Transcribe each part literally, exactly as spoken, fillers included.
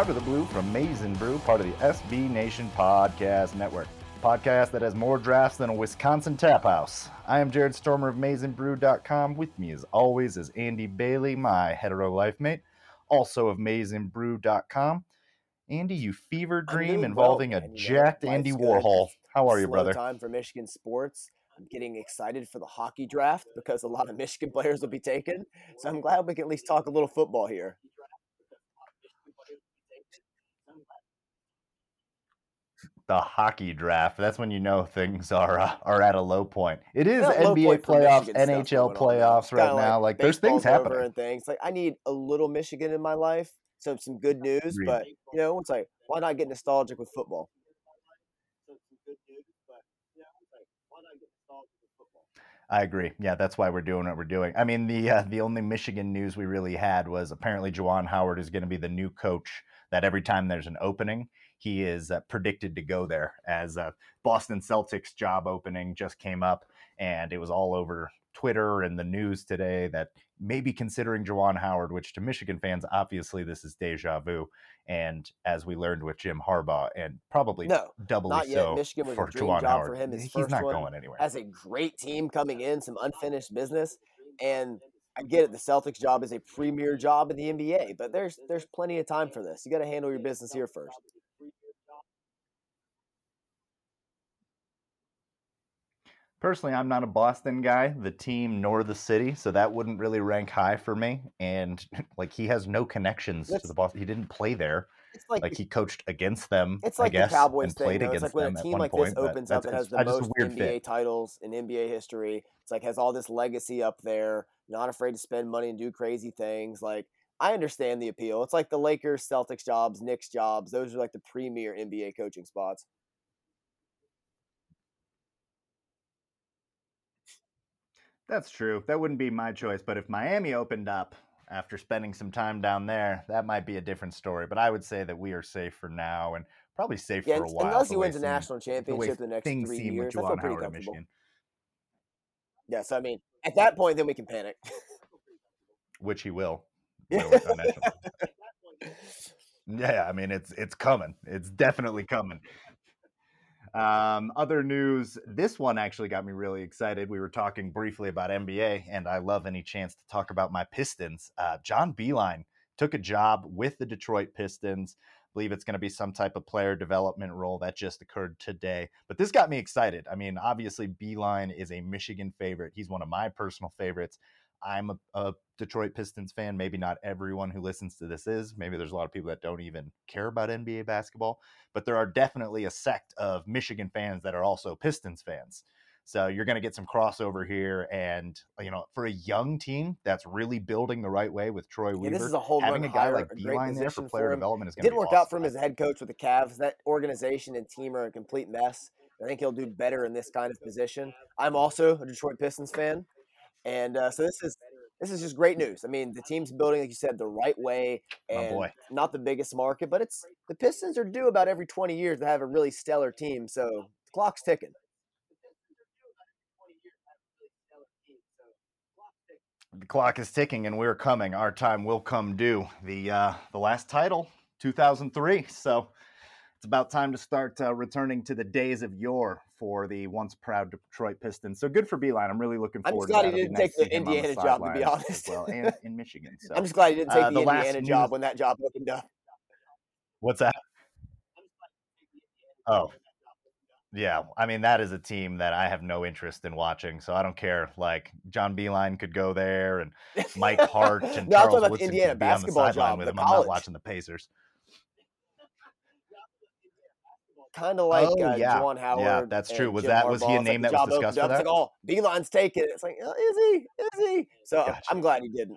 Five of the Blue from Maize n Brew, part of the S B Nation Podcast Network. Podcast that has more drafts than a Wisconsin tap house. I am Jared Stormer of Maize n Brew dot com. With me as always is Andy Bailey, my hetero life mate, also of Maize n Brew dot com. Andy, you fever dream involving well, a man. jacked you know, Andy good. Warhol. How are you, Slow brother? Time for Michigan sports. I'm getting excited for the hockey draft because a lot of Michigan players will be taken. So I'm glad we can at least talk a little football here. The hockey draft. That's when you know things are uh, are at a low point. It is Well, low N B A point for playoffs, Michigan N stuff H L going on, though. playoffs It's right kinda now. like Like there's things baseball's over happening. and things. Like I need a little Michigan in my life, so some good news. Agreed. But you know, it's like why not get nostalgic with football? I agree. Yeah, that's why we're doing what we're doing. I mean, the uh, the only Michigan news we really had was apparently Juwan Howard is going to be the new coach. That every time there's an opening, he is uh, predicted to go there. As a Boston Celtics job opening just came up, and it was all over Twitter and the news today that maybe considering Juwan Howard, which to Michigan fans, obviously this is deja vu. And as we learned with Jim Harbaugh, and probably No, doubly not yet. so Michigan was for a dream Juwan job Howard, for him. His he's first not one going anywhere. has a great team coming in, some unfinished business, and I get it. The Celtics job is a premier job in the N B A, but there's there's plenty of time for this. You got to handle your business here first. Personally, I'm not a Boston guy, the team nor the city, so that wouldn't really rank high for me. And like he has no connections It's, to the Boston. He didn't play there. It's like, like the, he coached against them, it's I like guess, the Cowboys and thing, played though. It's against like when a them at team one like point. this But opens that's up and has the I just a most weird N B A fit. titles in N B A history. It's like has all this legacy up there. Not afraid to spend money and do crazy things. Like I understand the appeal. It's like the Lakers, Celtics jobs, Knicks jobs. Those are like the premier N B A coaching spots. That's true. That wouldn't be my choice. But if Miami opened up after spending some time down there, that might be a different story. But I would say that we are safe for now and probably safe Yeah, for a while. unless he the way wins a seem, national the way championship the next things three seem with years, I feel Juwan pretty Howard at comfortable. Michigan. Yeah, so I mean, at that point, then we can panic. Which he will. Yeah. Yeah, I mean it's it's coming. It's definitely coming. Um, other news, this one actually got me really excited. We were talking briefly about N B A, and I love any chance to talk about my Pistons. Uh, John Beilein took a job with the Detroit Pistons. I believe it's going to be some type of player development role that just occurred today. But this got me excited. I mean, obviously, Beilein is a Michigan favorite. He's one of my personal favorites. I'm a, a Detroit Pistons fan. Maybe not everyone who listens to this is. Maybe there's a lot of people that don't even care about N B A basketball. But there are definitely a sect of Michigan fans that are also Pistons fans. So you're going to get some crossover here. And, you know, for a young team that's really building the right way with Troy Weaver, yeah, this is a whole having run a guy hire, like a great Beilein there for position player for him. development is It going to didn't be work awesome. out for him as a head coach with the Cavs. That organization and team are a complete mess. I think he'll do better in this kind of position. I'm also a Detroit Pistons fan. And uh, so this is this is just great news. I mean, the team's building, like you said, the right way, My and boy. not the biggest market, but it's the Pistons are due about every twenty years to have a really stellar team. So the clock's ticking. The clock is ticking and we're coming. Our time will come due. The uh, the last title, two thousand three. So it's about time to start uh, returning to the days of yore for the once proud Detroit Pistons. So good for Beilein. I'm really looking I'm forward just glad to he that. It'll didn't be nice take to see the him on the Indiana job, to be sidelines honest. as well, and in Michigan. So I'm just glad he didn't take uh, the, the Indiana last job news... when that job opened up. What's that? Oh. Yeah, I mean, that is a team that I have no interest in watching, so I don't care. Like, John Beilein could go there, and Mike Hart and No, I'm talking Charles about the Woodson Indiana could be on the basketball sideline job, with the him. I'm not college. watching the Pacers. Kind of like Oh, uh, yeah. Juwan Yeah, Howard that's and true. Was Jim that was he a Harbaugh. It's like name the that was job discussed opened for up. It's that? like, oh, Beilein's taking it. It's like, oh, is he? Is he? So Gotcha. I'm glad he didn't.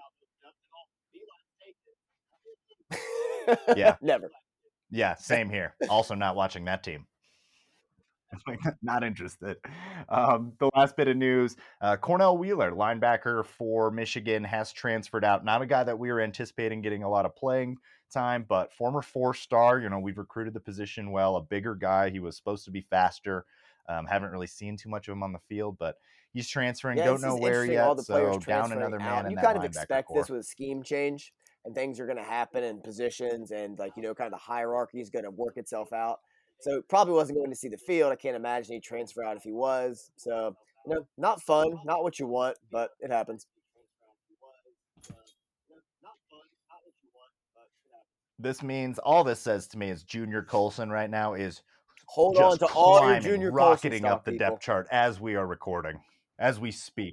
Yeah. Never. Yeah, same here. Also not watching that team. Not interested. Um, the last bit of news, uh, Cornell Wheeler, linebacker for Michigan, has transferred out. Not a guy that we were anticipating getting a lot of playing time, but former four-star. You know, we've recruited the position well. A bigger guy. He was supposed to be faster. Um, haven't really seen too much of him on the field, but he's transferring. Yeah, Don't this know is where interesting, all yet. the players So down transferring another out. man in You that kind of linebacker expect core. this with a scheme change. and things are going to happen in positions, and like you know, kind of the hierarchy is going to work itself out. So probably wasn't going to see the field. I can't imagine he'd transfer out if he was. So you know, not fun, not what you want, but it happens. This means all this says to me is Junior Colson right now is Hold on just to all your climbing, Junior Colson rocketing stock, up the depth people. chart as we are recording, as we speak.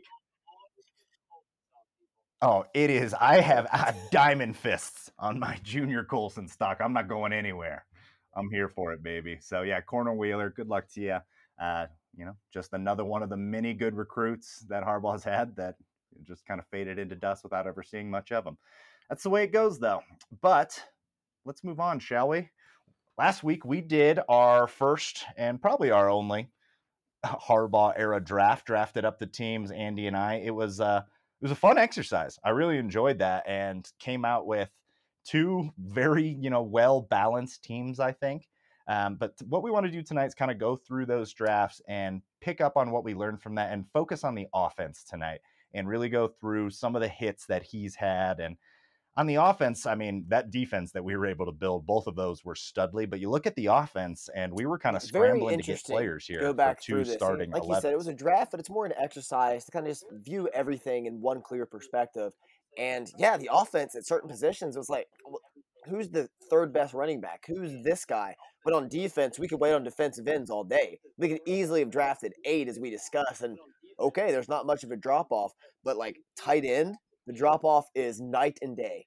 Oh, it is. I have uh, diamond fists on my Junior Colson stock. I'm not going anywhere. I'm here for it, baby. So yeah, Corner Wheeler, good luck to you. Uh, you know, just another one of the many good recruits that Harbaugh's had that just kind of faded into dust without ever seeing much of them. That's the way it goes, though. But let's move on, shall we? Last week we did our first and probably our only Harbaugh era draft, drafted up the teams, Andy and I. It was uh it was a fun exercise. I really enjoyed that and came out with two very, you know, well balanced teams, I think. Um, but what we want to do tonight is kind of go through those drafts and pick up on what we learned from that and focus on the offense tonight and really go through some of the hits that he's had. And on the offense, I mean, that defense that we were able to build, both of those were studly. But you look at the offense, and we were kind of Very scrambling to get interesting players to go here for back two through this. And starting like you said, it was elevens. a draft, but it's more an exercise to kind of just view everything in one clear perspective. And yeah, the offense at certain positions was like, who's the third best running back? Who's this guy? But on defense, we could wait on defensive ends all day. We could easily have drafted eight as we discussed. And okay, there's not much of a drop off, but like tight end, the drop off is night and day.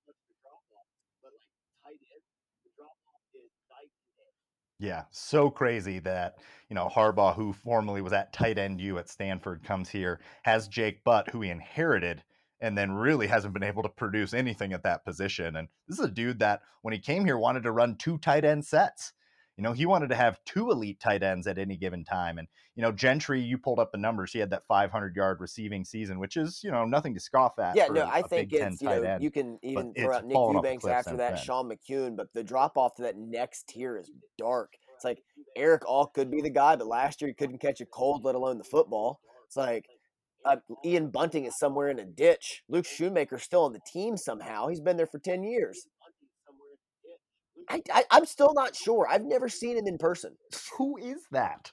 Yeah, so crazy that, you know, Harbaugh, who formerly was at tight end U at Stanford, comes here, has Jake Butt, who he inherited, and then really hasn't been able to produce anything at that position. And this is a dude that, when he came here, wanted to run two tight end sets. You know, he wanted to have two elite tight ends at any given time. And, you know, Gentry, you pulled up the numbers. He had that five hundred yard receiving season, which is, you know, nothing to scoff at Yeah, for no, a, I a think Big Ten it's, you tight know, end. you can But even throw it's out Nick fallen off a Eubanks cliff after since that, then. Sean McEwen, but the drop off to that next tier is dark. It's like Eric All could be the guy, but last year he couldn't catch a cold, let alone the football. It's like uh, Ian Bunting is somewhere in a ditch. Luke Shoemaker's still on the team somehow. He's been there for ten years. I, I, I'm still not sure. I've never seen him in person. Who is that?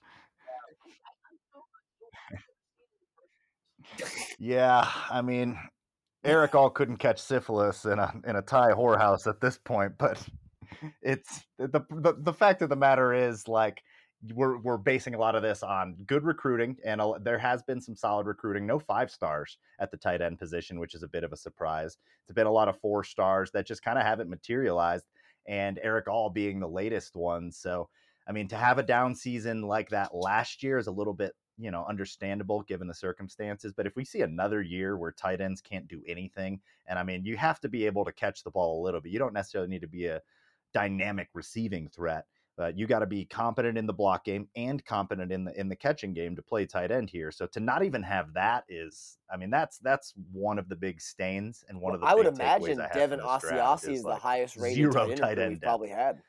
Yeah, I mean, Eric All couldn't catch syphilis in a in a Thai whorehouse at this point, but it's the, the the fact of the matter is, like, we're we're basing a lot of this on good recruiting, and a, there has been some solid recruiting. No five stars at the tight end position, which is a bit of a surprise. It's been a lot of four stars that just kind of haven't materialized, and Eric All being the latest one. So, I mean, to have a down season like that last year is a little bit, you know, understandable given the circumstances. But if we see another year where tight ends can't do anything, and I mean, you have to be able to catch the ball a little bit. You don't necessarily need to be a dynamic receiving threat, but you got to be competent in the block game and competent in the in the catching game to play tight end here. So to not even have that is, I mean, that's that's one of the big stains and one Well, of the I would big takeaways imagine I have Devin from this draft Asiasi is is the like highest rated tight zero end tight recruit end we've depth. probably had.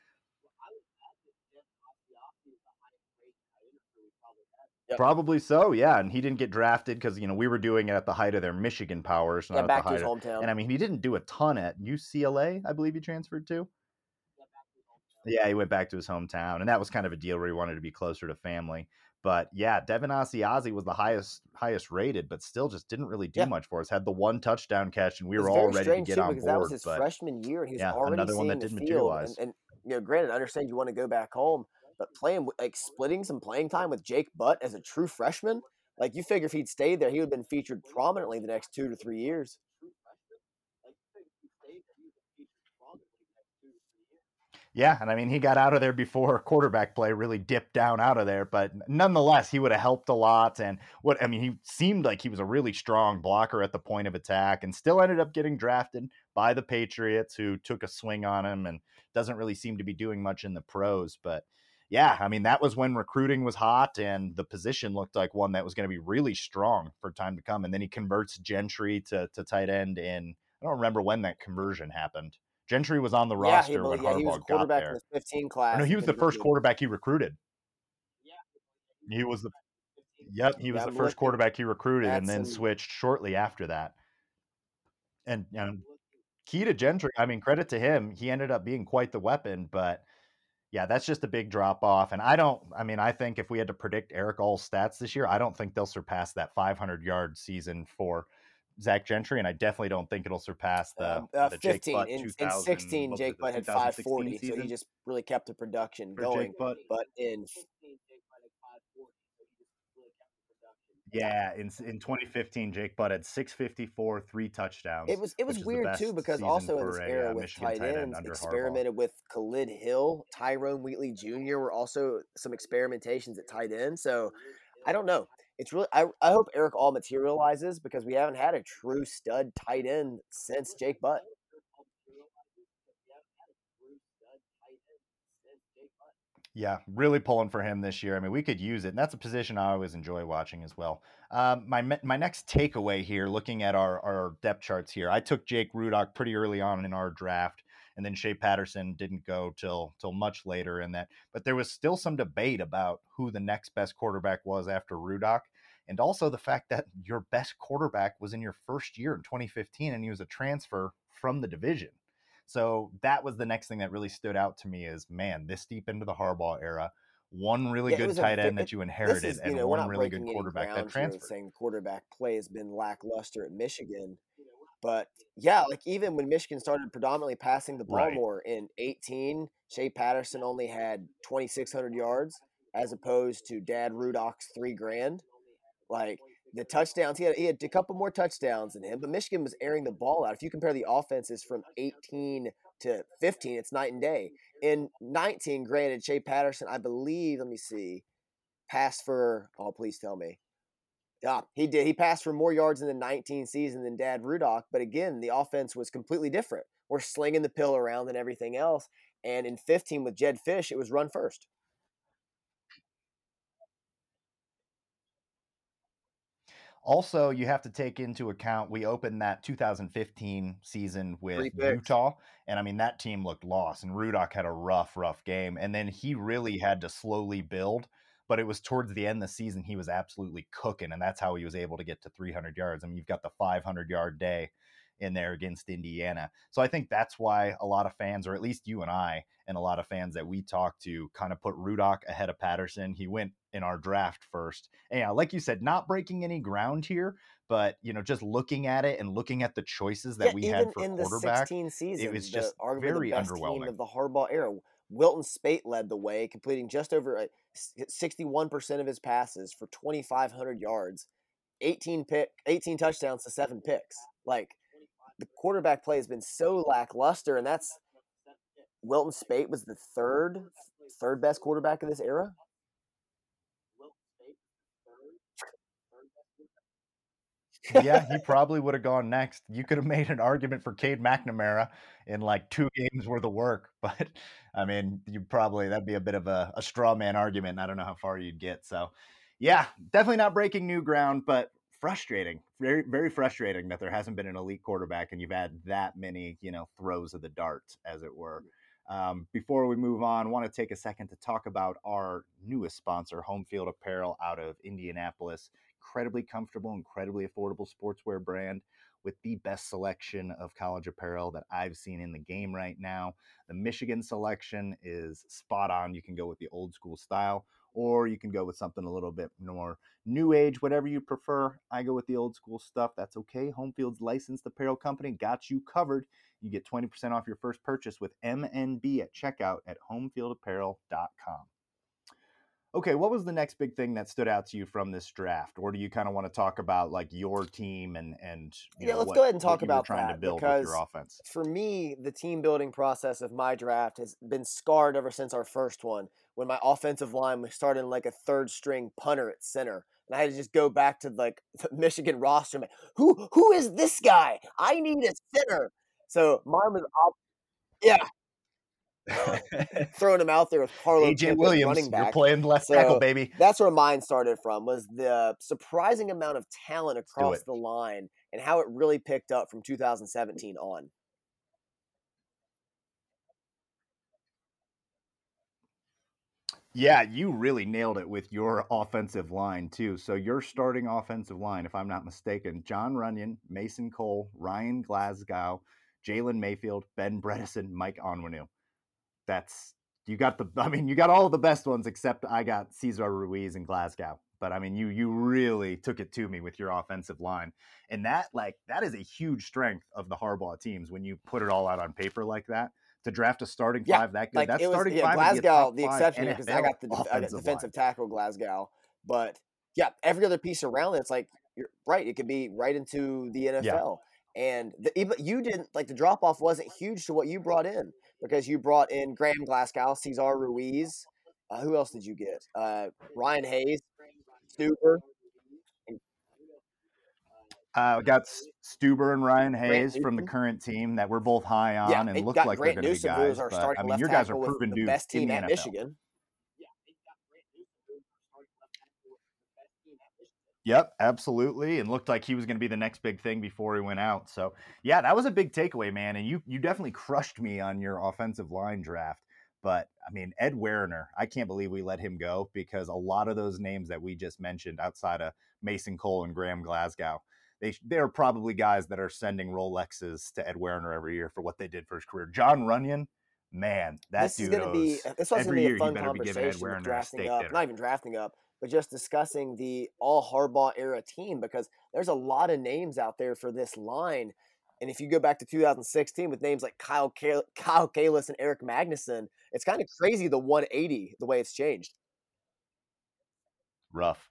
Yep. Probably so, yeah. And he didn't get drafted because, you know, we were doing it at the height of their Michigan powers, Yeah, not at the back to his height of. hometown. And I mean, he didn't do a ton at U C L A, I believe he transferred to. Yeah, he went back to his hometown, and that was kind of a deal where he wanted to be closer to family. But yeah, Devin Asiasi was the highest highest rated, but still just didn't really do Yeah. much for us. Had the one touchdown catch, and we It's were all very ready to strange get too on because that was board. his But freshman year and he was yeah, already another one seeing that the didn't field. And, materialize. and you know, granted, I understand you want to go back home, but playing like splitting some playing time with Jake Butt as a true freshman, like you figure if he'd stayed there, he would have been featured prominently the next two to three years. Yeah, and I mean, he got out of there before quarterback play really dipped down out of there, but nonetheless, he would have helped a lot. And what I mean, he seemed like he was a really strong blocker at the point of attack, and still ended up getting drafted by the Patriots, who took a swing on him and doesn't really seem to be doing much in the pros. But yeah, I mean, that was when recruiting was hot and the position looked like one that was going to be really strong for time to come. And then he converts Gentry to, to tight end, and I don't remember when that conversion happened. Gentry was on the Yeah, he roster when yeah he was a Harbaugh got quarterback in there. the fifteen Or no, class he and was the first converted. quarterback he recruited. He was the Yep, he was Yeah, the I'm first looking quarterback he recruited at and then some. switched shortly after that. And, and Keita Gentry, I mean, credit to him. He ended up being quite the weapon, but yeah, that's just a big drop off. And I don't, I mean, I think if we had to predict Eric All's stats this year, I don't think they'll surpass that five hundred yard season for Zach Gentry. And I definitely don't think it'll surpass the, Um, uh, the Jake fifteen Butt in in two thousand, sixteen, what was it, Jake the Butt had twenty sixteen five forty, so he season just really kept the production for going. Jake Butt? But in Yeah, in in twenty fifteen, Jake Butt had six fifty-four, three It touchdowns, was it was which is the weird too best because season also in this for a era uh, with Michigan tight tight end ends, under Harbaugh. experimented with Khalid Hill, Tyrone Wheatley Junior were also some experimentations at tight end. So I don't know. It's really I, I hope Eric All materializes because we haven't had a true stud tight end since Jake Butt. Yeah, really pulling for him this year. I mean, we could use it, and that's a position I always enjoy watching as well. Um, my my next takeaway here, looking at our our depth charts here, I took Jake Rudock pretty early on in our draft, and then Shea Patterson didn't go till till much later in that. But there was still some debate about who the next best quarterback was after Rudock, and also the fact that your best quarterback was in your first year in twenty fifteen, and he was a transfer from the division. So that was the next thing that really stood out to me is, man, this deep into the Harbaugh era, one really Yeah, it good was a tight ve- end it, that you this inherited is, you and know, we're one not really good breaking any quarterback that ground here transferred. saying quarterback play has been lackluster at Michigan. But yeah, like even when Michigan started predominantly passing the ball Right. more in eighteen, Shea Patterson only had twenty-six hundred yards as opposed to Dad Rudock's three grand. Like the touchdowns, he had, he had a couple more touchdowns than him, but Michigan was airing the ball out. If you compare the offenses from eighteen to fifteen, it's night and day. In nineteen, granted, Shea Patterson, I believe, let me see, passed for, oh, please tell me. Yeah, he did. He passed for more yards in the nineteen season than Dad Rudock. But again, the offense was completely different. We're slinging the pill around and everything else. And in fifteen with Jed Fish, it was run first. Also, you have to take into account we opened that two thousand fifteen season with Three picks. Utah, and I mean that team looked lost, and Rudock had a rough, rough game, and then he really had to slowly build. But it was towards the end of the season he was absolutely cooking, and that's how he was able to get to three hundred yards. I mean, you've got the five hundred yard day in there against Indiana. So I think that's why a lot of fans, or at least you and I, and a lot of fans that we talk to, kind of put Rudock ahead of Patterson. He went in our draft first. And yeah, like you said, not breaking any ground here, but you know, just looking at it and looking at the choices that Yeah, we had even for in the quarterback, sixteen it season, was the just arguably the very best team underwhelming. of the Harbaugh era. Wilton Spate led the way, completing just over sixty-one percent of his passes for twenty-five hundred yards, eighteen pick, eighteen touchdowns to seven picks. Like the quarterback play has been so lackluster, and that's Wilton Spate was the third third best quarterback of this era. Yeah, he probably would have gone next. You could have made an argument for Cade McNamara in like two games worth of work, but I mean, you probably that'd be a bit of a, a straw man argument. I don't know how far you'd get. So, yeah, definitely not breaking new ground, but frustrating. Very, very frustrating that there hasn't been an elite quarterback and you've had that many, you know, throws of the dart, as it were. Um, before we move on, I want to take a second to talk about our newest sponsor, Home Field Apparel out of Indianapolis. Incredibly comfortable, incredibly affordable sportswear brand with the best selection of college apparel that I've seen in the game right now. The Michigan selection is spot on. You can go with the old school style, or you can go with something a little bit more new age, whatever you prefer. I go with the old school stuff. That's okay. Home Field's licensed apparel company got you covered. You get twenty percent off your first purchase with M N B at checkout at home field apparel dot com. Okay, what was the next big thing that stood out to you from this draft? Or do you kind of want to talk about like your team and and you Yeah, know let's what go ahead and what talk you were about trying to that build with your because offense? for me, the team building process of my draft has been scarred ever since our first one when my offensive line was starting like a third string punter at center. And I had to just go back to like the Michigan roster. And be, who who is this guy? I need a center. So mine was op- yeah, throwing him out there with Carlo A J Pimpett at Williams, running you're back. playing left tackle, So baby. that's where mine started from was the surprising amount of talent Let's do across it. the line and how it really picked up from two thousand seventeen on. Yeah, you really nailed it with your offensive line too. So your starting offensive line, if I'm not mistaken, John Runyon, Mason Cole, Ryan Glasgow, Jalen Mayfield, Ben Bredeson, Mike Onwenu. That's you got the. I mean, you got all the best ones except I got Cesar Ruiz in Glasgow. But I mean, you you really took it to me with your offensive line, and that like that is a huge strength of the Harbaugh teams when you put it all out on paper like that. To draft a starting Yeah, five that good, like that it was. starting Yeah, five would be a Glasgow, top the five exception here because I N F L got the def- I got offensive defensive line. tackle Glasgow, but yeah, every other piece around it, it's like you're right. It could be right into the N F L. Yeah. And the, even you didn't like the drop off wasn't huge to what you brought in because you brought in Graham Glasgow, Cesar Ruiz. Uh, who else did you get? Uh, Ryan Hayes, Stuber, and Uh, got Stuber and Ryan Grant Hayes from the Newsom. current team that we're both high Yeah, on and it look got like they're Grant going to be Newsom, who was guys. our But I starting mean, left your guys are tackle with proven the dudes best in team the at N F L. Michigan. Yep, absolutely. And looked like he was going to be the next big thing before he went out. So, yeah, that was a big takeaway, man. And you you definitely crushed me on your offensive line draft. But, I mean, Ed Werner, I can't believe we let him go because a lot of those names that we just mentioned outside of Mason Cole and Graham Glasgow, they, they're probably guys that are sending Rolexes to Ed Werner every year for what they did for his career. John Runyon, man, that This is dude going to be owes this was going to every be a year he fun better be giving Ed conversation with Werner a drafting steak up, dinner. not even drafting up, but just discussing the all Harbaugh era team because there's a lot of names out there for this line. And if you go back to two thousand sixteen with names like Kyle Kal- Kyle Kalis and Eric Magnuson, it's kind of crazy the one eighty the way it's changed. Rough.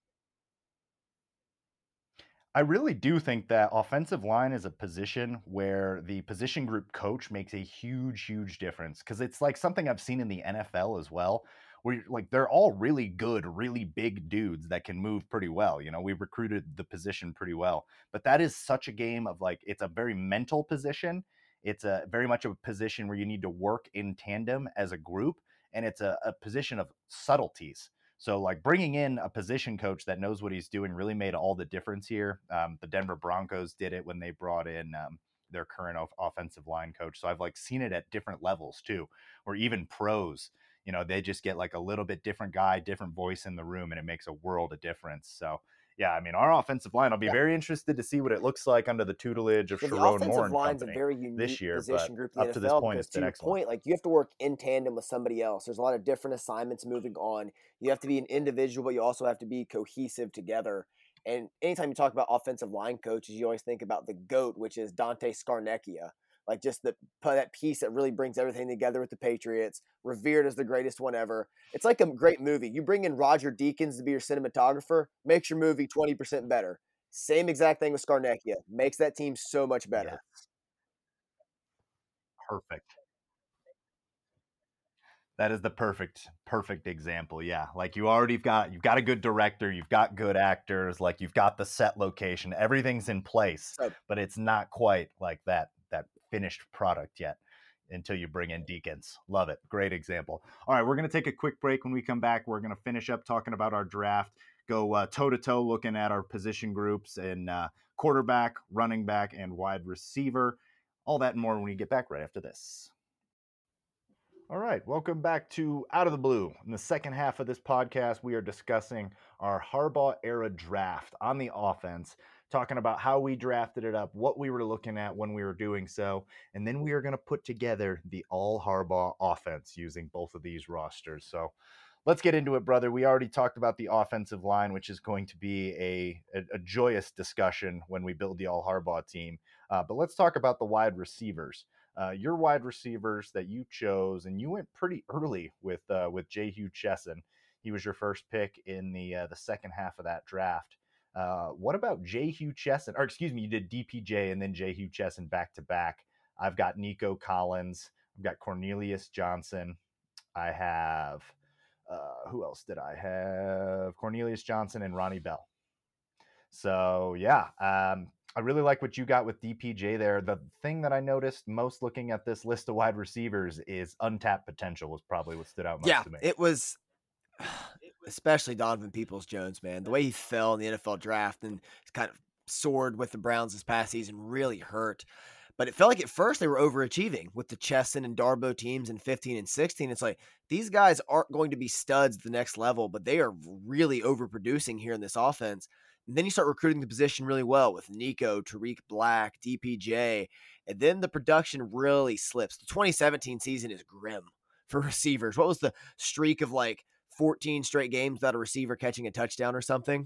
I really do think that offensive line is a position where the position group coach makes a huge, huge difference because it's like something I've seen in the N F L as well, where you're, like they're all really good, really big dudes that can move pretty well. You know, we recruited the position pretty well, but that is such a game of like it's a very mental position. It's a very much a position where you need to work in tandem as a group, and it's a, a position of subtleties. So, like bringing in a position coach that knows what he's doing really made all the difference here. Um, the Denver Broncos did it when they brought in um, their current off- offensive line coach. So I've like seen it at different levels too, or even pros. You know, they just get like a little bit different guy, different voice in the room, and it makes a world of difference. So, yeah, I mean, our offensive line, I'll be Yeah. very interested to see what it looks like under the tutelage of Yeah, the Sharon offensive Moore and line's a company very unique this year. But position group in the up to this N F L point, because it's to been your excellent. point, like you have to work in tandem with somebody else. There's a lot of different assignments moving on. You have to be an individual, but you also have to be cohesive together. And anytime you talk about offensive line coaches, you always think about the GOAT, which is Dante Scarnecchia. Like just the that piece that really brings everything together with the Patriots, revered as the greatest one ever. It's like a great movie. You bring in Roger Deakins to be your cinematographer, makes your movie twenty percent better. Same exact thing with Scarnecchia. Makes that team so much better. Yes. Perfect. That is the perfect, perfect example. Yeah. Like you already got, you've got a good director, you've got good actors, like you've got the set location, everything's in place, So but it's not quite like that, that finished product yet until you bring in Deacons. Love it. Great example. All right. We're going to take a quick break. When we come back, we're going to finish up talking about our draft, go uh, toe to toe, looking at our position groups and uh, quarterback, running back, and wide receiver. All that and more when we get back right after this. All right, welcome back to Out of the Blue. In the second half of this podcast, we are discussing our Harbaugh era draft on the offense, talking about how we drafted it up, what we were looking at when we were doing so, and then we are going to put together the all Harbaugh offense using both of these rosters. So let's get into it, brother. We already talked about the offensive line, which is going to be a, a, a joyous discussion when we build the all Harbaugh team. Uh, but let's talk about the wide receivers. Uh, your wide receivers that you chose, and you went pretty early with uh, with Jehu Chesson. He was your first pick in the uh, the second half of that draft. Uh, what about Jehu Chesson? Or excuse me, you did D P J and then Jehu Chesson back to back. I've got Nico Collins. I've got Cornelius Johnson. I have uh, who else did I have? Cornelius Johnson and Ronnie Bell. So yeah, um, I really like what you got with D P J there. The thing that I noticed most looking at this list of wide receivers is untapped potential was probably what stood out most yeah, to me. it was especially Donovan Peoples-Jones, man. The way he fell in the N F L draft and kind of soared with the Browns this past season really hurt. But it felt like at first they were overachieving with the Chesson and Darboh teams in fifteen and sixteen. It's like these guys aren't going to be studs at the next level, but they are really overproducing here in this offense. And then you start recruiting the position really well with Nico, Tariq Black, D P J, and then the production really slips. The twenty seventeen season is grim for receivers. What was the streak of like fourteen straight games without a receiver catching a touchdown or something?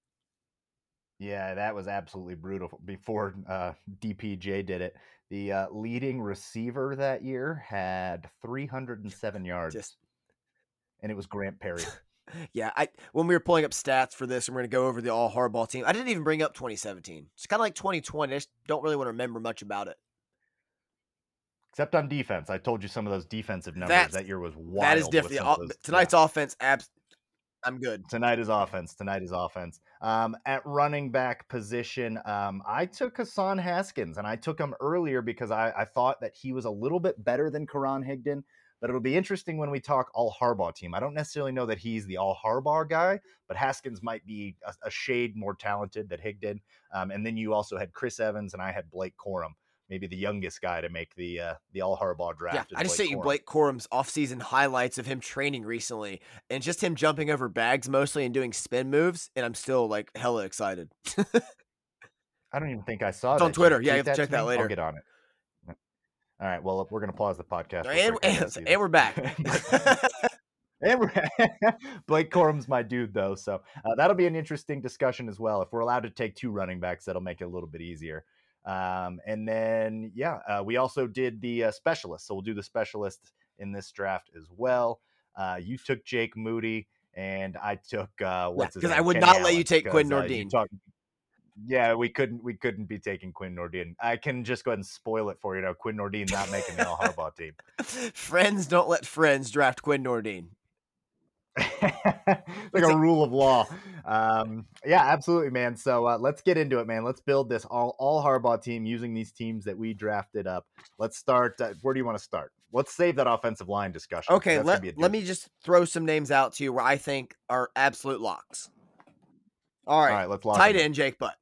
Yeah, that was absolutely brutal before uh, D P J did it. The uh, leading receiver that year had three hundred seven yards, Just and it was Grant Perry. yeah, I when we were pulling up stats for this, and we're going to go over the all Harbaugh team. I didn't even bring up twenty seventeen. It's kind of like twenty twenty. I just don't really want to remember much about it. Except on defense. I told you some of those defensive numbers. That's, that year was wild. That is different. Those, Tonight's yeah. offense, abs- I'm good. Tonight is offense. Tonight is offense. Um, at running back position, um, I took Hassan Haskins, and I took him earlier because I, I thought that he was a little bit better than Karan Higdon. But it'll be interesting when we talk all Harbaugh team. I don't necessarily know that he's the all Harbaugh guy, but Haskins might be a, a shade more talented than Higdon. Um, and then you also had Chris Evans, and I had Blake Corum, maybe the youngest guy to make the uh, the all Harbaugh draft. Yeah, I just Blake sent you Corum. Blake Corum's offseason highlights of him training recently, and just him jumping over bags mostly and doing spin moves, and I'm still like hella excited. I don't even think I saw it's that. on Twitter. Check Yeah, you have to that check to that me? later. I'll get on it. All right, well, we're going to pause the podcast. And, and, and we're back. and we're, Blake Corum's my dude, though, so uh, that'll be an interesting discussion as well. If we're allowed to take two running backs, that'll make it a little bit easier. Um, and then, yeah, uh, we also did the uh, specialist, so we'll do the specialist in this draft as well. Uh, you took Jake Moody, and I took uh, what's yeah, his name? Because I would Kenny not Allen, let you take Quinn uh, Nordin. Talk- yeah, we couldn't we couldn't be taking Quinn Nordin. I can just go ahead and spoil it for you. Now, Quinn Nordin not making the all Harbaugh team. Friends don't let friends draft Quinn Nordin. like it's a, a rule of law. Um, yeah, absolutely, man. So uh, let's get into it, man. Let's build this all all Harbaugh team using these teams that we drafted up. Let's start. Uh, where do you want to start? Let's save that offensive line discussion. Okay, let, let me just throw some names out to you where I think are absolute locks. All right, all right, let's lock tight end Jake Butt.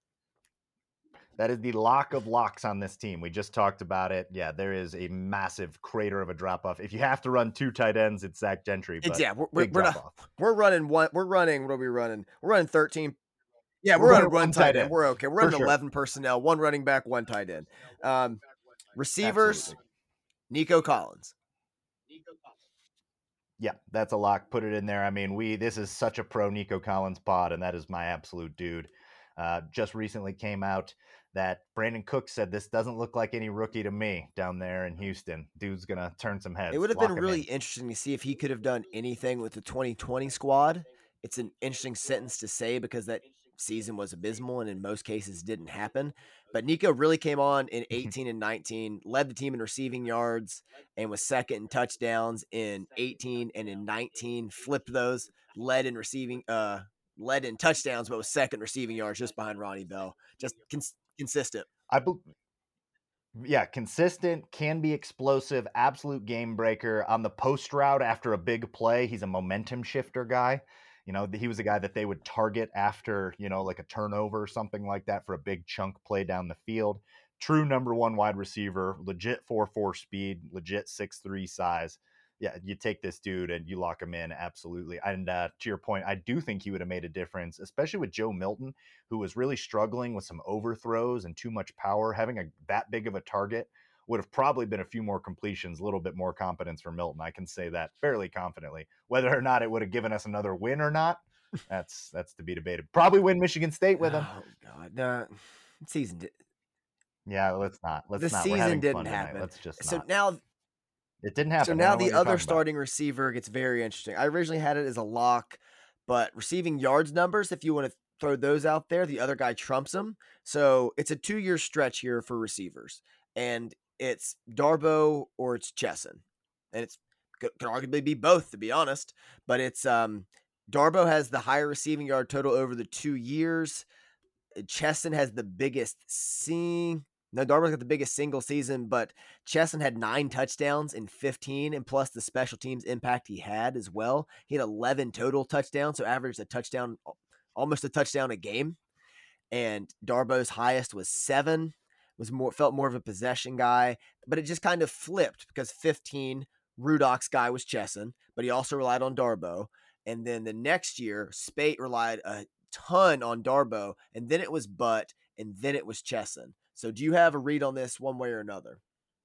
That is the lock of locks on this team. We just talked about it. Yeah, there is a massive crater of a drop off. If you have to run two tight ends, it's Zach Gentry. But yeah, we're, we're, we're, not, we're running one. We're running. What are we running? We're running thirteen. Yeah, we're, we're running one tight end. end. We're okay. We're running sure. eleven personnel, one running back, one tight end. Um, receivers, Absolutely. Nico Collins. Yeah, that's a lock. Put it in there. I mean, we this is such a pro Nico Collins pod, and that is my absolute dude. Uh, just recently came out that Brandon Cook said this doesn't look like any rookie to me down there in Houston. Dude's going to turn some heads. It would have been really in. interesting to see if he could have done anything with the twenty twenty squad. It's an interesting sentence to say because that season was abysmal and in most cases didn't happen. But Nico really came on in eighteen and nineteen, led the team in receiving yards, and was second in touchdowns in eighteen and in nineteen. Flipped those, led in receiving, uh, led in touchdowns, but was second receiving yards just behind Ronnie Bell. Just cons- consistent. I believe. Yeah, consistent, can be explosive, absolute game breaker. On the post route after a big play, he's a momentum shifter guy. You know, he was a guy that they would target after, you know, like a turnover or something like that for a big chunk play down the field. True number one wide receiver, legit four four speed, legit six three size. Yeah, you take this dude and you lock him in, absolutely. And uh, to your point, I do think he would have made a difference, especially with Joe Milton, who was really struggling with some overthrows and too much power. Having a that big of a target would have probably been a few more completions, a little bit more competence for Milton. I can say that fairly confidently. Whether or not it would have given us another win or not, that's that's to be debated. Probably win Michigan State with him. Oh God, the season did. Yeah, let's not. Let's the not. season didn't happen. Let's just so not. now. It didn't happen. So now the other starting receiver gets very interesting. I originally had it as a lock, but receiving yards numbers, if you want to throw those out there, the other guy trumps him. So it's a two-year stretch here for receivers. And it's Darboh or it's Chesson. And it's could, could arguably be both, to be honest. But it's um, Darboh has the higher receiving yard total over the two years. Chesson has the biggest sing. No, Darboh's got the biggest single season, but Chesson had nine touchdowns in fifteen, and plus the special teams impact he had as well. He had eleven total touchdowns, so averaged a touchdown, almost a touchdown a game. And Darboh's highest was seven. Was more felt more of a possession guy, but it just kind of flipped because fifteen, Rudolph's guy was Chesson, but he also relied on Darboh. And then the next year, Spate relied a ton on Darboh, and then it was Butt, and then it was Chesson. So do you have a read on this one way or another?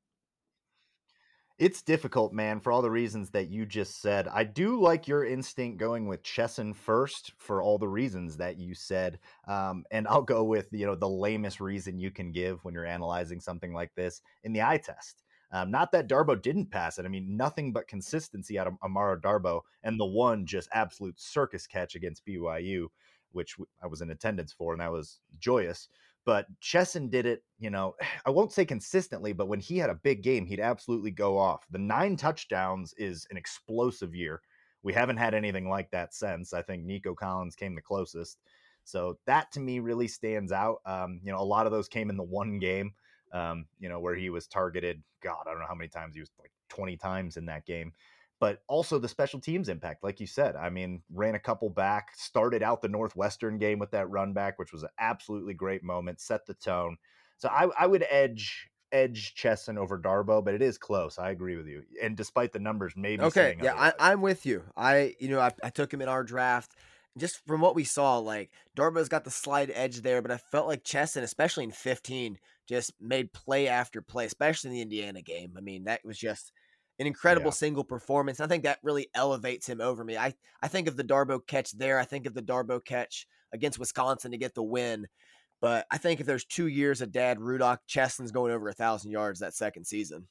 It's difficult, man, for all the reasons that you just said. I do like your instinct going with Chesson first for all the reasons that you said. Um, and I'll go with, you know, the lamest reason you can give when you're analyzing something like this in the eye test. Um, not that Darboh didn't pass it. I mean, nothing but consistency out of Amara Darboh, and the one just absolute circus catch against B Y U, which I was in attendance for, and that was joyous. But Chesson did it, you know, I won't say consistently, but when he had a big game, he'd absolutely go off. The nine touchdowns is an explosive year. We haven't had anything like that since. I think Nico Collins came the closest. So that to me really stands out. Um, you know, a lot of those came in the one game, um, you know, where he was targeted. God, I don't know how many times he was, like twenty times in that game. But also the special teams impact, like you said. I mean, ran a couple back, started out the Northwestern game with that run back, which was an absolutely great moment, set the tone. So I, I would edge edge Chesson over Darboh, but it is close. I agree with you. And despite the numbers maybe Okay, saying yeah, otherwise. I, I'm with you. I, you know, I, I took him in our draft. Just from what we saw, like Darboh's got the slight edge there, but I felt like Chesson, especially in fifteen, just made play after play, especially in the Indiana game. I mean, that was just an incredible Yeah. single performance. I think that really elevates him over me. I, I think of the Darboh catch there. I think of the Darboh catch against Wisconsin to get the win. But I think if there's two years of Dad Rudock, Chesson's going over a thousand yards that second season.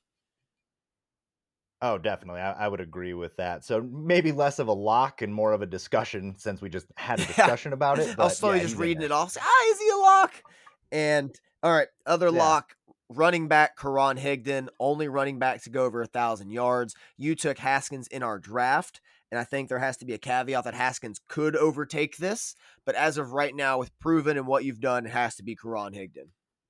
Oh, definitely. I, I would agree with that. So maybe less of a lock and more of a discussion since we just had a Yeah. discussion about it. I was But slowly yeah, just he's in reading there. it off. Say, ah, is he a lock? And all right, other Yeah. lock, running back Karan Higdon, only running back to go over a thousand yards. You took Haskins in our draft, and I think there has to be a caveat that Haskins could overtake this. But as of right now, with proven and what you've done, it has to be Karan Higdon.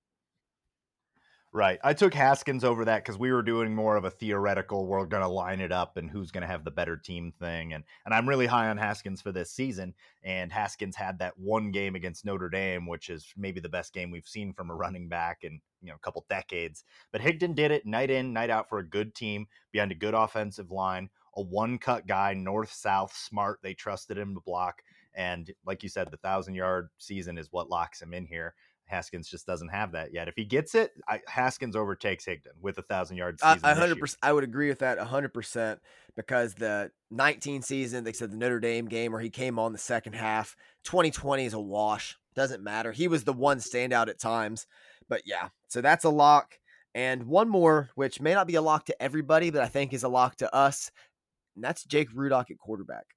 Right. I took Haskins over that because we were doing more of a theoretical, we're going to line it up and who's going to have the better team thing. And and I'm really high on Haskins for this season. And Haskins had that one game against Notre Dame, which is maybe the best game we've seen from a running back in, you know, a couple decades. But Higdon did it night in, night out for a good team behind a good offensive line, a one-cut guy, north-south, smart. They trusted him to block. And like you said, the thousand-yard season is what locks him in here. Haskins just doesn't have that yet. If he gets it, I, Haskins overtakes Higdon with a thousand yard season. I, one hundred percent, I would agree with that one hundred percent because the nineteen season, they said the Notre Dame game where he came on the second half, twenty twenty is a wash. Doesn't matter. He was the one standout at times. But yeah, so that's a lock. And one more, which may not be a lock to everybody, but I think is a lock to us, and that's Jake Rudock at quarterback.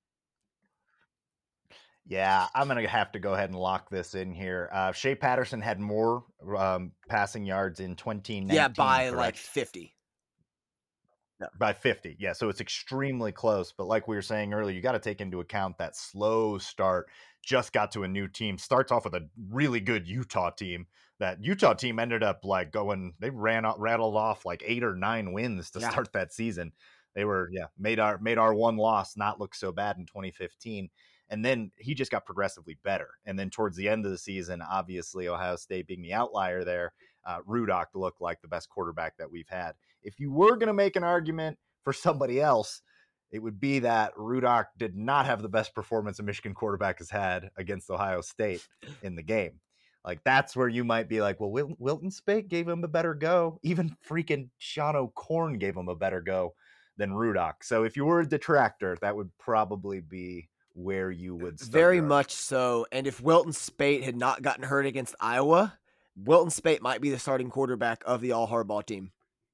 Yeah, I'm going to have to go ahead and lock this in here. Uh, Shea Patterson had more um, passing yards in twenty nineteen. Yeah, by correct? like fifty. No. By fifty. Yeah, so it's extremely close. But like we were saying earlier, you got to take into account that slow start. Just got to a new team. Starts off with a really good Utah team. That Utah team ended up like going, they ran out, rattled off like eight or nine wins to Yeah. start that season. They were, yeah, made our made our one loss not look so bad in twenty fifteen. And then he just got progressively better. And then towards the end of the season, obviously Ohio State being the outlier there, uh, Rudock looked like the best quarterback that we've had. If you were going to make an argument for somebody else, it would be that Rudock did not have the best performance a Michigan quarterback has had against Ohio State in the game. Like, that's where you might be like, well, Wil- Wilton Speight gave him a better go. Even freaking Sean O'Korn gave him a better go than Rudock. So if you were a detractor, that would probably be where you would start. Very much so. And if Wilton Speight had not gotten hurt against Iowa, Wilton Speight might be the starting quarterback of the all Harbaugh team.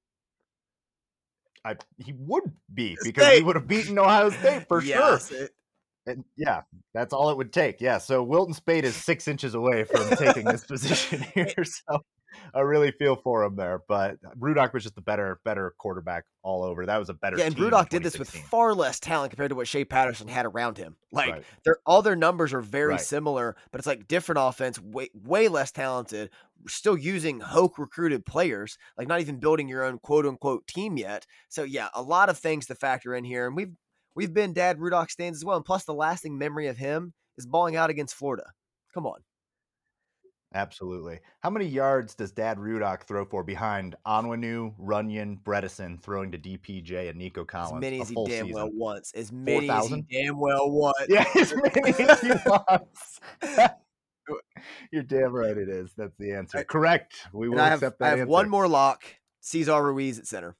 I, he would be because State. He would have beaten Ohio State for yes, sure. It, And yeah, that's all it would take. Yeah, so Wilton Speight is six inches away from taking this position here. So I really feel for him there. But Rudock was just a better, better quarterback all over. That was a better. Yeah, and team Rudock did this with far less talent compared to what Shea Patterson had around him. Like, right. they're all their numbers are very right. similar, but it's like different offense, way way less talented. Still using Hoke recruited players, like not even building your own quote unquote team yet. So yeah, a lot of things to factor in here, and we've we've been Dad Rudock stands as well. And plus, the lasting memory of him is balling out against Florida. Come on. Absolutely. How many yards does Dad Rudock throw for behind Onwenu, Runyon, Bredesen, throwing to D P J and Nico Collins? As many as he damn season? well wants. As many four as he damn well wants. Yeah, as many as he wants. You're damn right it is. That's the answer. I, Correct. We and will I have accept I that have answer. one more lock. Cesar Ruiz at center.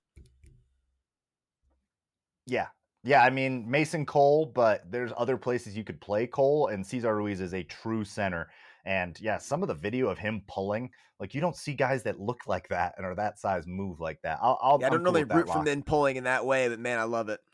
Yeah. Yeah, I mean, Mason Cole, but there's other places you could play Cole, and Cesar Ruiz is a true center. And yeah, some of the video of him pulling, like you don't see guys that look like that and are that size move like that. I'll, I'll Yeah, I I'm don't cool normally with that root for lock. men pulling in that way, but man, I love it.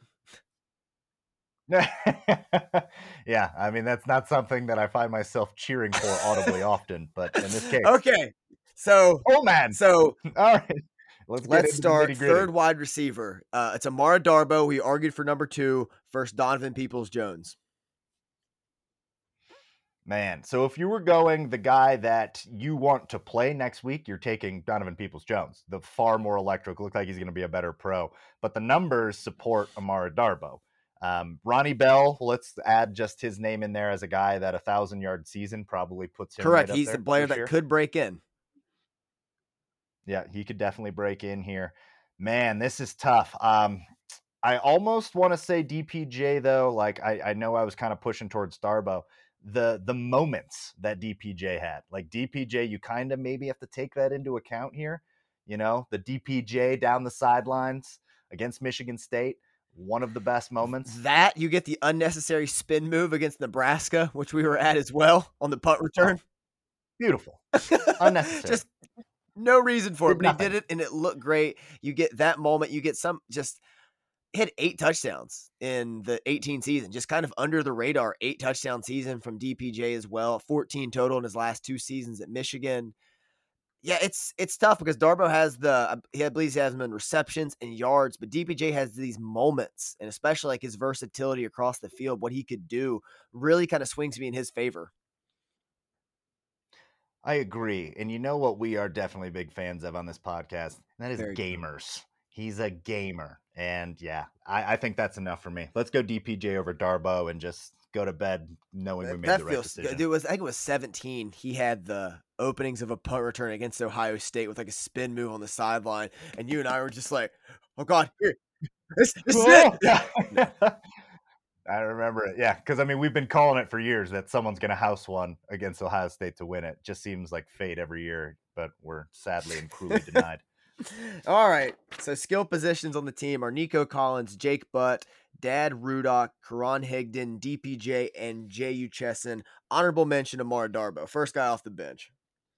Yeah, I mean, that's not something that I find myself cheering for audibly often, but in this case. Okay, so Oh man. So all right. Let's get let's into the start nitty gritty. third wide receiver. Uh, it's Amara Darboh. He argued for number two versus Donovan Peoples-Jones. Man, so if you were going the guy that you want to play next week, you're taking Donovan Peoples-Jones, the far more electric. Look like he's going to be a better pro, but the numbers support Amara Darboh. Um, Ronnie Bell, let's add just his name in there as a guy that a thousand yard season probably puts him Correct. right up He's there the player for that sure. could break in. Yeah, he could definitely break in here. Man, this is tough. Um, I almost want to say D P J though. Like I, I know I was kind of pushing towards Darboh. The the moments that D P J had, like D P J, you kind of maybe have to take that into account here. You know, the D P J down the sidelines against Michigan State, one of the best moments. That you get the unnecessary spin move against Nebraska, which we were at as well on the punt return. Oh, beautiful, unnecessary. Just no reason for did it, but nothing. he did it, and it looked great. You get that moment. You get some just hit eight touchdowns in the eighteen season, just kind of under the radar. Eight touchdown season from D P J as well. fourteen total in his last two seasons at Michigan. Yeah, it's it's tough because Darboh has the he I believe he has them in receptions and yards, but D P J has these moments, and especially like his versatility across the field, what he could do, really kind of swings me in his favor. I agree. And you know what we are definitely big fans of on this podcast? And that is Very true. gamers. He's a gamer. And yeah, I, I think that's enough for me. Let's go D P J over Darboh and just go to bed knowing we made That the right feels decision. good. It was I think it was seventeen. He had the openings of a punt return against Ohio State with like a spin move on the sideline, and you and I were just like, "Oh God, here, this, this is it." Yeah. I remember it. Yeah, because I mean, we've been calling it for years that someone's going to house one against Ohio State to win it. Just seems like fate every year, but we're sadly and cruelly denied. All right. So skill positions on the team are Nico Collins, Jake Butt, Dad Rudock, Karan Higdon, D P J, and J U Chesson. Honorable mention Amara Darboh, first guy off the bench.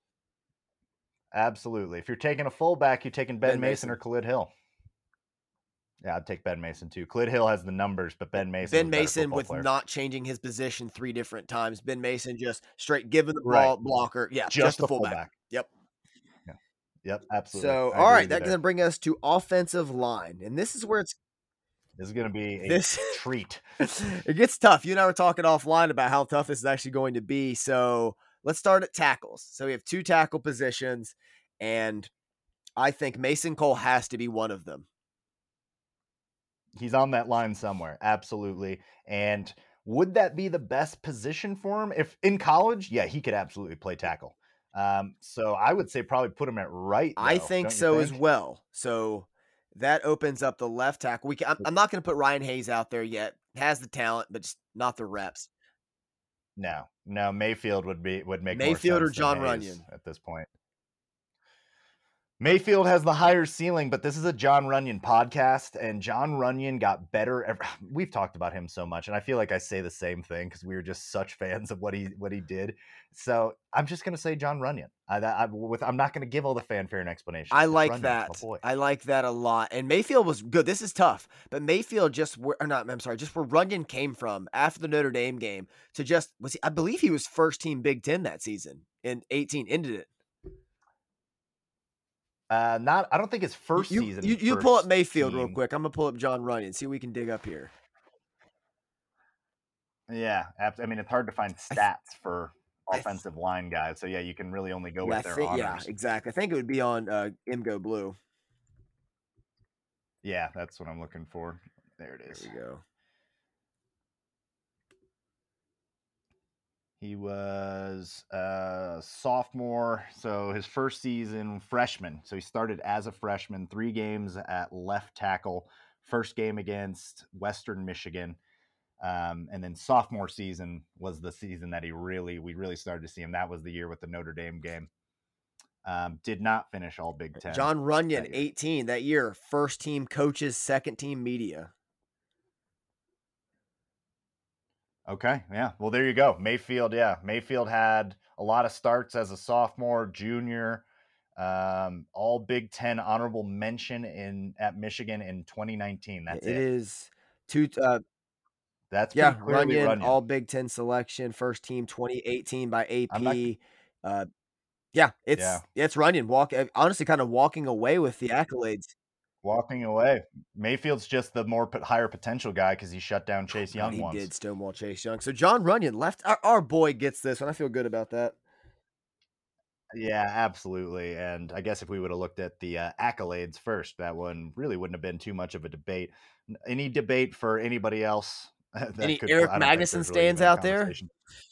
Absolutely. If you're taking a fullback, you're taking Ben, Ben Mason, Mason. or Khalid Hill. Yeah, I'd take Ben Mason too. Khalid Hill has the numbers, but Ben Mason. Ben was a better Mason football with player. not changing his position three different times. Ben Mason just straight giving the Right. ball blocker. Yeah, Just just, a a fullback. fullback. Yep. Yeah. Yep, absolutely. So, I all agree right, with you that's there. going to bring us to offensive line. And this is where it's This is going to be a this treat. It gets tough. You and I were talking offline about how tough this is actually going to be. So let's start at tackles. So we have two tackle positions, and I think Mason Cole has to be one of them. He's on that line somewhere. Absolutely. And would that be the best position for him? If in college, yeah, he could absolutely play tackle. Um, so I would say probably put him at right. Though, I think don't you so think? as well. So that opens up the left tackle. We can, I'm, I'm not going to put Ryan Hayes out there yet. Has the talent, but just not the reps. No, no. Mayfield would be would make Mayfield more or sense John than Hayes Runyon at this point. Mayfield has the higher ceiling, but this is a John Runyon podcast, and John Runyon got better. Every, we've talked about him so much, and I feel like I say the same thing because we were just such fans of what he what he did. So I'm just gonna say John Runyon. I, I with I'm not gonna give all the fanfare and explanation. I It's like Runyon, that. my boy. I like that a lot. And Mayfield was good. This is tough, but Mayfield just where or not. I'm sorry, just where Runyon came from after the Notre Dame game to just was he, I believe he was first team Big Ten that season in eighteen. Ended it. Uh, not I don't think his first You season. you, you pull up first Mayfield real team. quick. I'm gonna pull up John Runyon. See what we can dig up here. Yeah, abs- I mean it's hard to find I th- stats for I th- offensive line guys. So yeah, you can really only go Yeah, I with their think, yeah, honors. exactly. I think it would be on uh, M Go Blue. Yeah, that's what I'm looking for. There it is. There we go. He was a sophomore, so his first season freshman. So he started as a freshman, three games at left tackle. First game against Western Michigan. Um, and then sophomore season was the season that he really, we really started to see him. That was the year with the Notre Dame game. Um, did not finish all Big Ten. John Runyon, that year. eighteen that year, first team coaches, second team media. Okay, yeah. Well, there you go. Mayfield, yeah. Mayfield had a lot of starts as a sophomore, junior, um, all Big Ten honorable mention in at Michigan in twenty nineteen. That's it. it. It is two. Uh, That's yeah, pretty clearly Runyon, Runyon. all Big Ten selection, first team twenty eighteen by A P. Not, uh, yeah, it's yeah. it's Runyon. Walk honestly, kind of walking away with the accolades. Walking away. Mayfield's just the more higher potential guy because he shut down Chase Oh, Young he once. did stonewall Chase Young. So John Runyon left. Our, our boy gets this, and I feel good about that. Yeah, absolutely. And I guess if we would have looked at the uh, accolades first, that one really wouldn't have been too much of a debate. Any debate for anybody else that Any could Eric I don't think Magnuson there's really stands even a out there? conversation.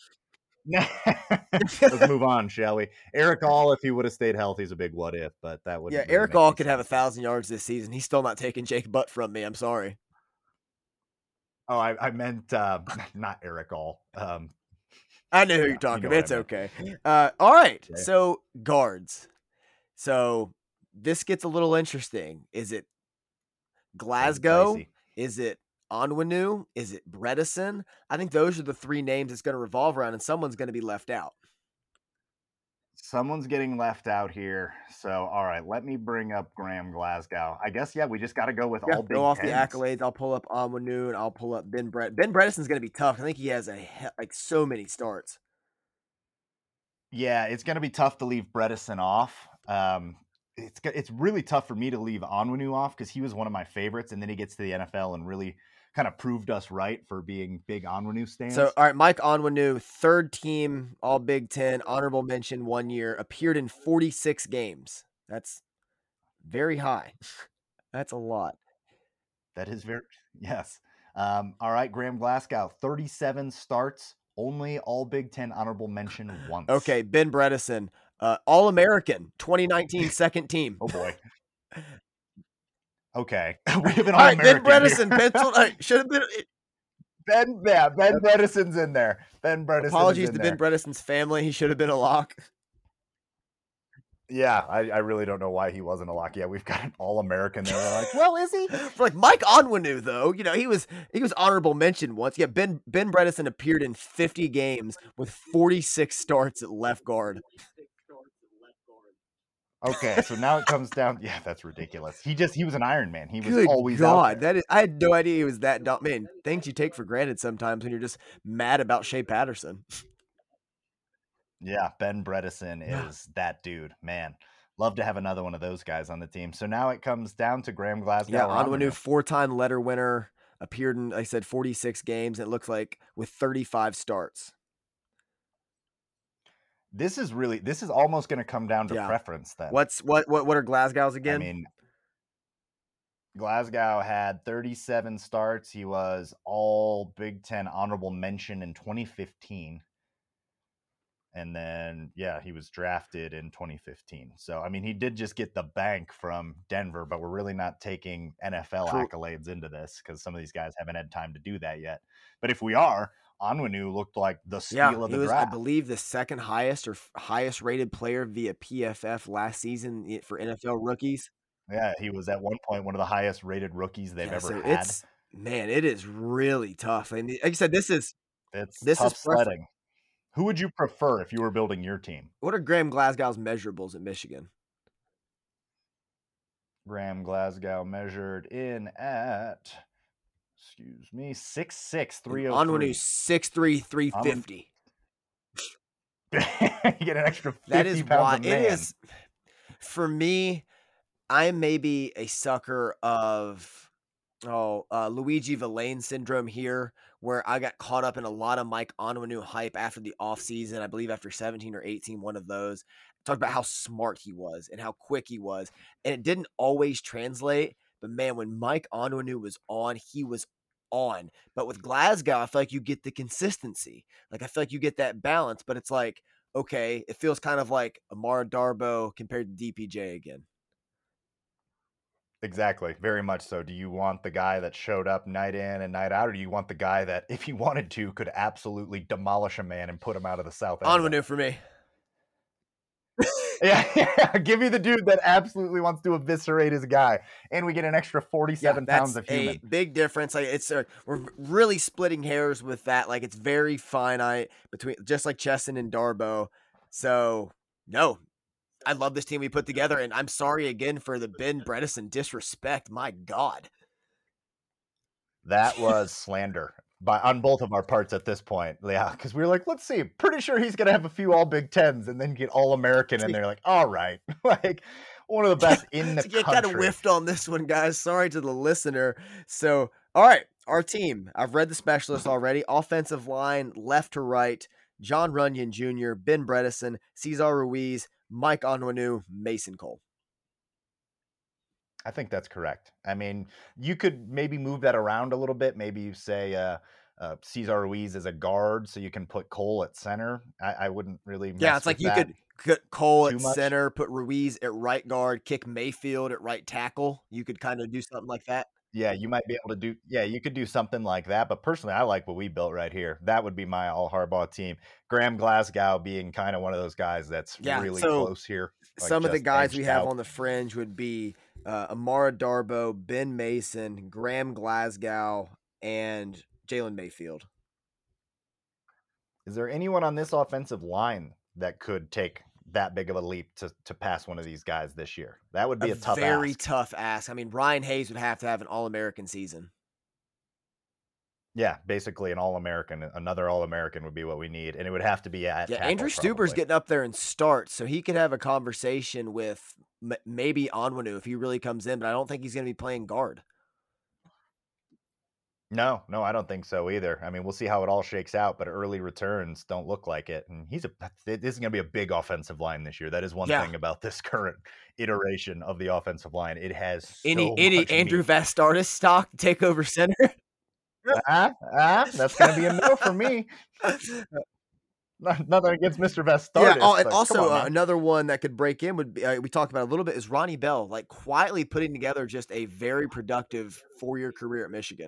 Let's move on, shall we? Eric All, if he would have stayed healthy, is a big what if, but that would Yeah, really Eric make All any could have a sense. thousand yards this season. He's still not taking Jake Butt from me. I'm sorry. Oh, I, I meant uh, not Eric All. Um, I know who yeah, you're talking you know about. It's what I okay. Uh, all right. Okay. So guards. So this gets a little interesting. Is it Glasgow? dicey. Is it Onwenu? Is it Bredesen? I think those are the three names it's going to revolve around, and someone's going to be left out. Someone's getting left out here. So, all right, let me bring up Graham Glasgow. I guess, yeah, we just got to go with Yeah, all Big go off Tens. the accolades. I'll pull up Onwenu and I'll pull up Ben Brett. Ben Bredesen's going to be tough. I think he has a he- like so many starts. Yeah, it's going to be tough to leave Bredesen off. Um, it's it's really tough for me to leave Onwenu off because he was one of my favorites, and then he gets to the N F L and really kind of proved us right for being big Onwenu stands. So, all right, Mike Onwenu, third team All Big Ten, honorable mention one year, appeared in forty-six games. That's very high. That's a lot. That is very yes. Um, all right, Graham Glasgow, thirty-seven starts, only All Big Ten honorable mention once. Okay, Ben Bredesen, uh, All American, twenty nineteen, second team. Oh boy. Okay, we have an All right, Ben All-American Bredesen, penciled. All right, should have been. Ben, yeah, Ben Bredesen's in there. Ben Bredesen. Apologies is in to there. Ben Bredesen's family. He should have been a lock. Yeah, I, I really don't know why he wasn't a lock. Yeah, we've got an All-American there. We're like, well, is he? For like Mike Onwenu, though, you know, he was he was honorable mention once. Yeah, Ben Ben Bredesen appeared in fifty games with forty-six starts at left guard. Okay, so now it comes down. Yeah, that's ridiculous. He just he was an Iron Man. He was Good always God, out there. that is. I had no idea he was that dumb. Man, things you take for granted sometimes when you're just mad about Shea Patterson. Yeah, Ben Bredesen Yeah. is that dude. Man, love to have another one of those guys on the team. So now it comes down to Graham Glasgow. Yeah, or Onwenu, Onwenu. four-time letter winner, appeared in, like I said, forty-six games. It looks like with thirty-five starts. This is really this is almost going to come down to Yeah. preference then. What's what what what are Glasgow's again? I mean, Glasgow had thirty-seven starts. He was all Big Ten honorable mention in twenty fifteen. And then, yeah, he was drafted in twenty fifteen. So, I mean, he did just get the bank from Denver, but we're really not taking N F L True. accolades into this because some of these guys haven't had time to do that yet. But if we are, Onwenu looked like the steal Yeah, of he the was, I draft. believe, the second highest or f- highest rated player via P F F last season i- for N F L rookies. Yeah, he was at one point one of the highest rated rookies they've Yeah, ever so had. it's man, it is really tough. And like I said, this is It's this tough is prefer- sledding. Who would you prefer if you were building your team? What are Graham Glasgow's measurables at Michigan? Graham Glasgow measured in at, excuse me, six six, three oh three. Onwenu, six three, three fifty. You get an extra fifty That is pounds why of it man. is. For me, I may be a sucker of oh uh, Luigi Villain syndrome here, where I got caught up in a lot of Mike Onwenu hype after the offseason. I believe after seventeen or eighteen, one of those. Talked about how smart he was and how quick he was. And it didn't always translate. But man, when Mike Onwenu was on, he was on. But with Glasgow, I feel like you get the consistency. Like I feel like you get that balance, but it's like, okay, it feels kind of like Amara Darbo compared to D P J again. Exactly. Very much so. Do you want the guy that showed up night in and night out, or do you want the guy that, if he wanted to, could absolutely demolish a man and put him out of the South End zone? Onwenu for me. Yeah, yeah, give me the dude that absolutely wants to eviscerate his guy, and we get an extra forty-seven Yeah, pounds that's of human. a big difference. Like it's a, we're really splitting hairs with that. Like it's very finite between just like Chesson and Darboh. So no, I love this team we put together, and I'm sorry again for the Ben Bredeson disrespect. My God, That was slander by on both of our parts at this point. Yeah, because we were like, let's see, pretty sure he's gonna have a few all Big Tens and then get all American, and they're like, all right, like one of the best in the so you country. kind of whiffed on this one, guys. Sorry to the listener. So all right, our team. I've read the specialists already. Offensive line, left to right. Jon Runyan Junior, Ben Bredeson, Cesar Ruiz, Mike Onwenu, Mason Cole. I think that's correct. I mean, you could maybe move that around a little bit. Maybe you say uh, uh, Cesar Ruiz as a guard, so you can put Cole at center. I, I wouldn't really mess Yeah, it's like with you that could put Cole too at much. center, put Ruiz at right guard, kick Mayfield at right tackle. You could kind of do something like that. Yeah, you might be able to do. Yeah, you could do something like that. But personally, I like what we built right here. That would be my all Harbaugh team. Graham Glasgow being kind of one of those guys that's Yeah, really so close here. Like some of the just guys we edged have out. on the fringe would be uh, Amara Darboh, Ben Mason, Graham Glasgow, and Jalen Mayfield. Is there anyone on this offensive line that could take that big of a leap to to pass one of these guys this year? That would be a, a tough very ask. tough ask. I mean, Ryan Hayes would have to have an All-American season. Yeah, basically an All-American, another All-American would be what we need, and it would have to be at yeah. tackle, Andrew Stuber's probably. getting up there and starts, so he could have a conversation with m- maybe Onwenu if he really comes in, but I don't think he's going to be playing guard. No, no, I don't think so either. I mean, we'll see how it all shakes out, but early returns don't look like it. And he's a this is going to be a big offensive line this year. That is one Yeah. thing about this current iteration of the offensive line. It has so any any much Andrew meat. Vastardis stock to take over center. Ah, ah, that's going to be a no for me. Nothing against Mister Vastardis. Yeah, oh, and but also on, uh, another one that could break in would be uh, we talked about a little bit is Ronnie Bell, like quietly putting together just a very productive four-year career at Michigan.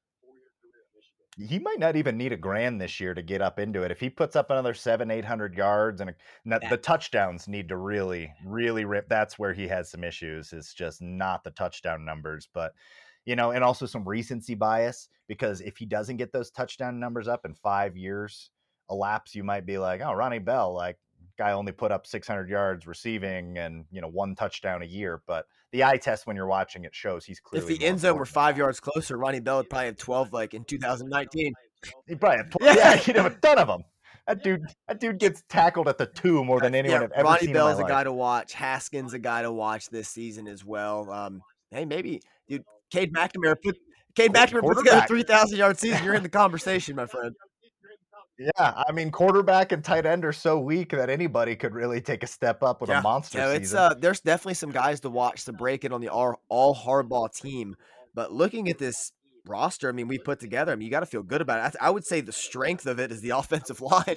He might not even need a grand this year to get up into it. If he puts up another seven, eight hundred yards, and a, not, the touchdowns need to really, really rip. That's where he has some issues. It's just not the touchdown numbers, but you know, and also some recency bias, because if he doesn't get those touchdown numbers up in five years elapse, you might be like, oh, Ronnie Bell, like guy only put up six hundred yards receiving and, you know, one touchdown a year. But the eye test when you're watching it shows he's clearly. If the end zone were five yards closer, Ronnie Bell would probably have twelve, like in two thousand nineteen. He probably have twelve. Yeah, he'd have a ton of them. That dude, that dude gets tackled at the two more than anyone yeah, I've ever Ronnie seen. Bell's in my a life. guy to watch. Haskins a guy to watch this season as well. Um, hey, maybe dude, Cade McNamara put Cade McNamara put together a three thousand yard season. You're in the conversation, my friend. Yeah, I mean, quarterback and tight end are so weak that anybody could really take a step up with yeah. a monster yeah, it's, season. Uh, there's definitely some guys to watch to break it on the all, all Harbaugh team. But looking at this roster, I mean, we put together, I mean, you got to feel good about it. I, I would say the strength of it is the offensive line.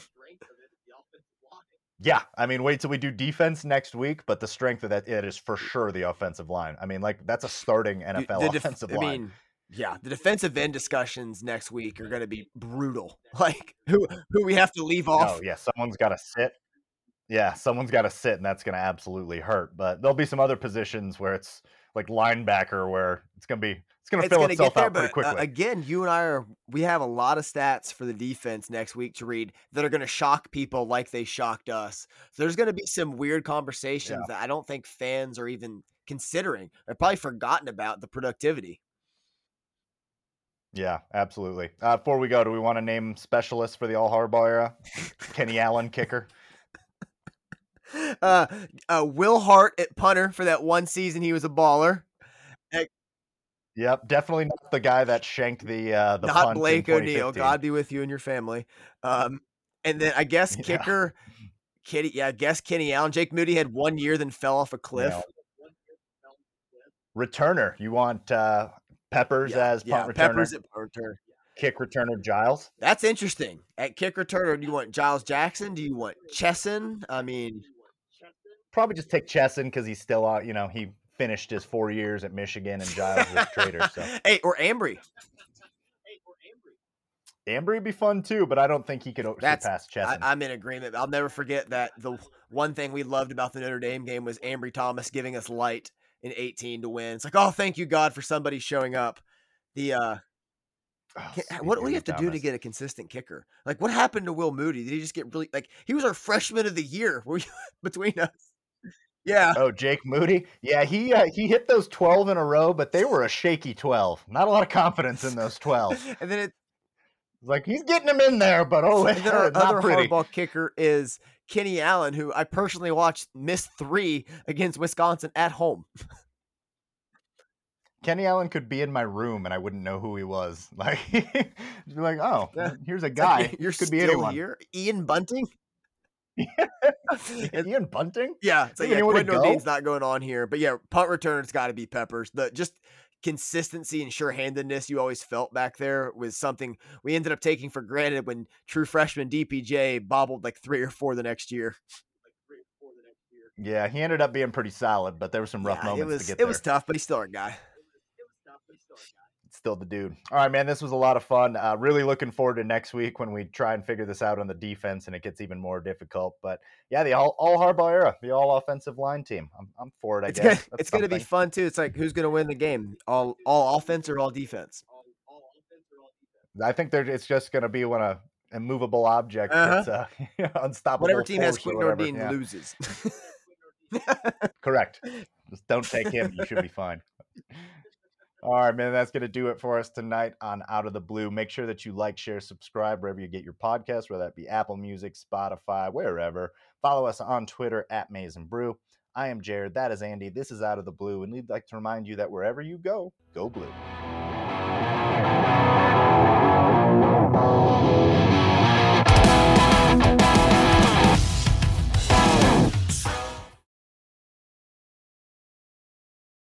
Yeah, I mean, wait till we do defense next week, but the strength of that it is for sure the offensive line. I mean, like that's a starting N F L the def- offensive I line. mean, yeah, the defensive end discussions next week are going to be brutal. Like who who we have to leave off. Oh yeah, someone's got to sit. Yeah, someone's got to sit, and that's going to absolutely hurt. But there'll be some other positions where it's like linebacker, where it's going to be it's going to fill gonna itself get there, out pretty but, quickly. Uh, again, you and I are we have a lot of stats for the defense next week to read that are going to shock people like they shocked us. So there's going to be some weird conversations yeah. that I don't think fans are even considering. They're probably forgotten about the productivity. Yeah, absolutely. Uh, before we go, do we want to name specialists for the all Harbaugh era? Kenny Allen, kicker. Uh, uh, Will Hart at punter for that one season he was a baller. Yep, definitely not the guy that shanked the uh, the not punt Blake in O'Neal. God be with you and your family. Um, and then I guess yeah. kicker, Kitty. Yeah, I guess Kenny Allen. Jake Moody had one year, then fell off a cliff. Yeah. Returner, you want uh, Peppers yeah, as punt yeah, returner? Peppers at punt returner. Kick returner Giles. That's interesting. At kick returner, do you want Giles Jackson? Do you want Chesson? I mean, probably just take Chesson because he's still out. You know, he finished his four years at Michigan and Giles was a traitor. So hey, or Ambry. Ambry would be fun too, but I don't think he could That's, surpass Chesson. I, I'm in agreement. I'll never forget that the one thing we loved about the Notre Dame game was Ambry Thomas giving us light in eighteen to win. It's like, oh, thank you, God, for somebody showing up. The uh, Oh, can, what do we have to Thomas. do to get a consistent kicker? Like, what happened to Will Moody? Did he just get really like he was our freshman of the year between us? Yeah. Oh, Jake Moody. Yeah, he uh, he hit those twelve in a row, but they were a shaky twelve. Not a lot of confidence in those twelve. And then it. Like, he's getting them in there, but oh, and then our not other pretty. hardball kicker is Kenny Allen, who I personally watched miss three against Wisconsin at home. Kenny Allen could be in my room and I wouldn't know who he was. Like, like, oh, Yeah. here's a guy. Like, you're could still be anyone. here, Ian Bunting. Ian Bunting. Yeah, so yeah, Anyone to Quentin go? O'Dean's not going on here, but yeah, punt return's got to be Peppers. The just consistency and sure-handedness you always felt back there was something we ended up taking for granted when true freshman D P J bobbled like three or four the next year. Yeah, he ended up being pretty solid, but there were some rough Yeah, moments it was to get it there. was tough, but he's still our guy. Still the dude. All right, man, this was a lot of fun. Uh, really looking forward to next week when we try and figure this out on the defense and it gets even more difficult. But yeah, the all, all Harbaugh era, the all offensive line team. I'm, I'm for it, I It's guess. gonna, That's it's gonna be something. fun too. It's like who's gonna win the game? All all offense or all defense? I think there, it's just going to be when a immovable object Uh-huh. gets uh, unstoppable. Whatever team has force or Quentin whatever. O'Dean Yeah. loses. Correct. Just don't take him. You should be fine. All right, man, that's going to do it for us tonight on Out of the Blue. Make sure that you like, share, subscribe wherever you get your podcast, whether that be Apple Music, Spotify, wherever. Follow us on Twitter at Maize and Brew. I am Jared. That is Andy. This is Out of the Blue. And we'd like to remind you that wherever you go, go blue.